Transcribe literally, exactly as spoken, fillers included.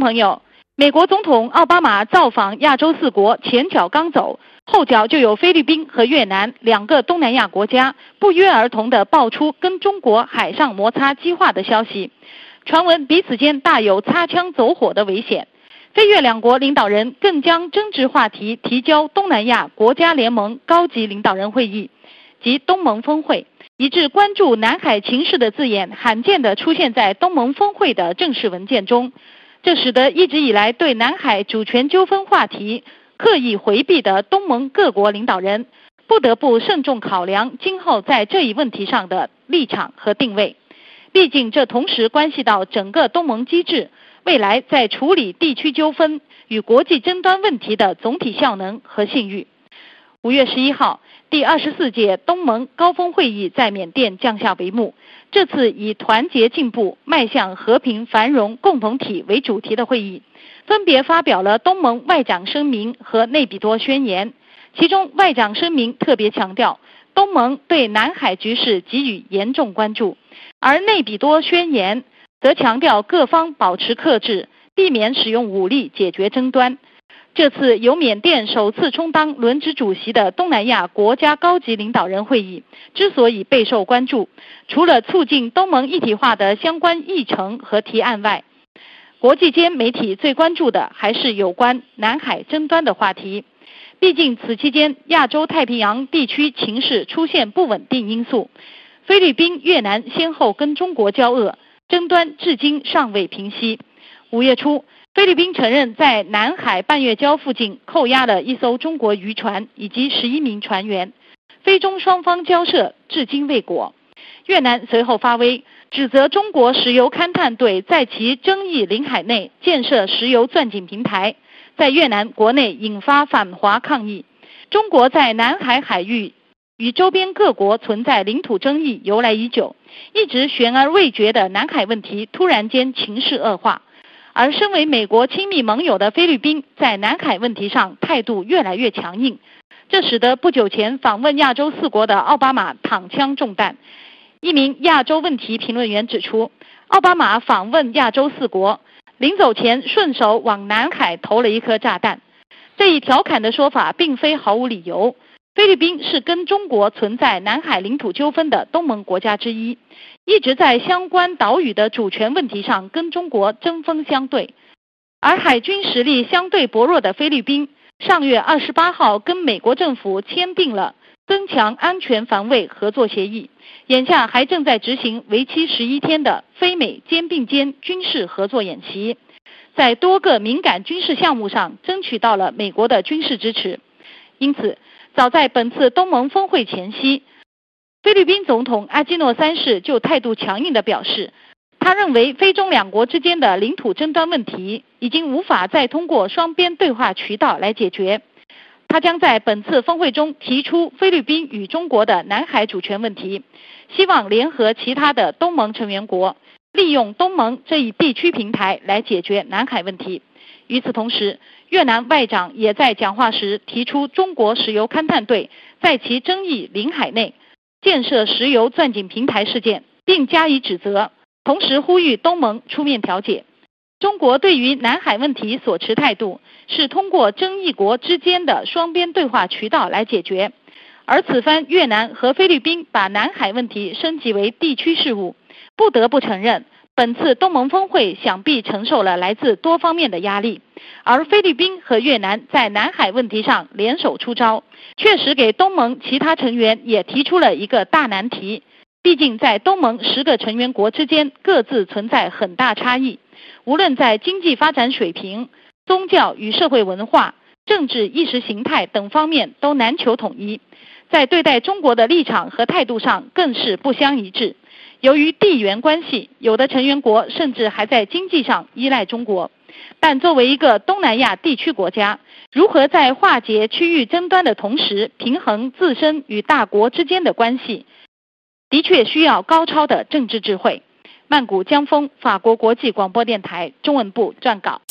朋友，美国总统奥巴马造访亚洲四国，前脚刚走，后脚就有菲律宾和越南两个东南亚国家不约而同地爆出跟中国海上摩擦激化的消息，传闻彼此间大有擦枪走火的危险。菲越两国领导人更将争执话题提交东南亚国家联盟高级领导人会议及东盟峰会，以致关注南海情势的字眼罕见地出现在东盟峰会的正式文件中，这使得一直以来对南海主权纠纷话题刻意回避的东盟各国领导人不得不慎重考量今后在这一问题上的立场和定位。毕竟这同时关系到整个东盟机制未来在处理地区纠纷与国际争端问题的总体效能和信誉。五月十一号，第二十四届东盟高峰会议在缅甸降下帷幕。这次以团结进步，迈向和平繁荣共同体为主题的会议，分别发表了东盟外长声明和内比多宣言。其中外长声明特别强调，东盟对南海局势给予严重关注，而内比多宣言则强调各方保持克制，避免使用武力解决争端。这次由缅甸首次充当轮值主席的东南亚国家高级领导人会议之所以备受关注，除了促进东盟一体化的相关议程和提案外，国际间媒体最关注的还是有关南海争端的话题。毕竟此期间亚洲太平洋地区情势出现不稳定因素，菲律宾、越南先后跟中国交恶，争端至今尚未平息。五月初，菲律宾承认在南海半月礁附近扣押了一艘中国渔船以及十一名船员，菲中双方交涉至今未果。越南随后发威，指责中国石油勘探队在其争议领海内建设石油钻井平台，在越南国内引发反华抗议。中国在南海海域与周边各国存在领土争议由来已久，一直悬而未决的南海问题突然间情势恶化。而身为美国亲密盟友的菲律宾在南海问题上态度越来越强硬，这使得不久前访问亚洲四国的奥巴马躺枪中弹。一名亚洲问题评论员指出，奥巴马访问亚洲四国，临走前顺手往南海投了一颗炸弹。这一调侃的说法并非毫无理由，菲律宾是跟中国存在南海领土纠纷的东盟国家之一，一直在相关岛屿的主权问题上跟中国针锋相对。而海军实力相对薄弱的菲律宾，上月二十八号跟美国政府签订了增强安全防卫合作协议，眼下还正在执行为期十一天的菲美肩并肩军事合作演习，在多个敏感军事项目上争取到了美国的军事支持。因此早在本次东盟峰会前夕，菲律宾总统阿基诺三世就态度强硬地表示，他认为菲中两国之间的领土争端问题已经无法再通过双边对话渠道来解决。他将在本次峰会中提出菲律宾与中国的南海主权问题，希望联合其他的东盟成员国，利用东盟这一地区平台来解决南海问题。与此同时，越南外长也在讲话时提出中国石油勘探队在其争议领海内建设石油钻井平台事件，并加以指责，同时呼吁东盟出面调解。中国对于南海问题所持态度是通过争议国之间的双边对话渠道来解决，而此番越南和菲律宾把南海问题升级为地区事务，不得不承认本次东盟峰会想必承受了来自多方面的压力，而菲律宾和越南在南海问题上联手出招，确实给东盟其他成员也提出了一个大难题。毕竟在东盟十个成员国之间各自存在很大差异，无论在经济发展水平、宗教与社会文化、政治意识形态等方面都难求统一，在对待中国的立场和态度上更是不相一致。由于地缘关系，有的成员国甚至还在经济上依赖中国。但作为一个东南亚地区国家，如何在化解区域争端的同时平衡自身与大国之间的关系，的确需要高超的政治智慧。曼谷江峰，法国国际广播电台中文部撰稿。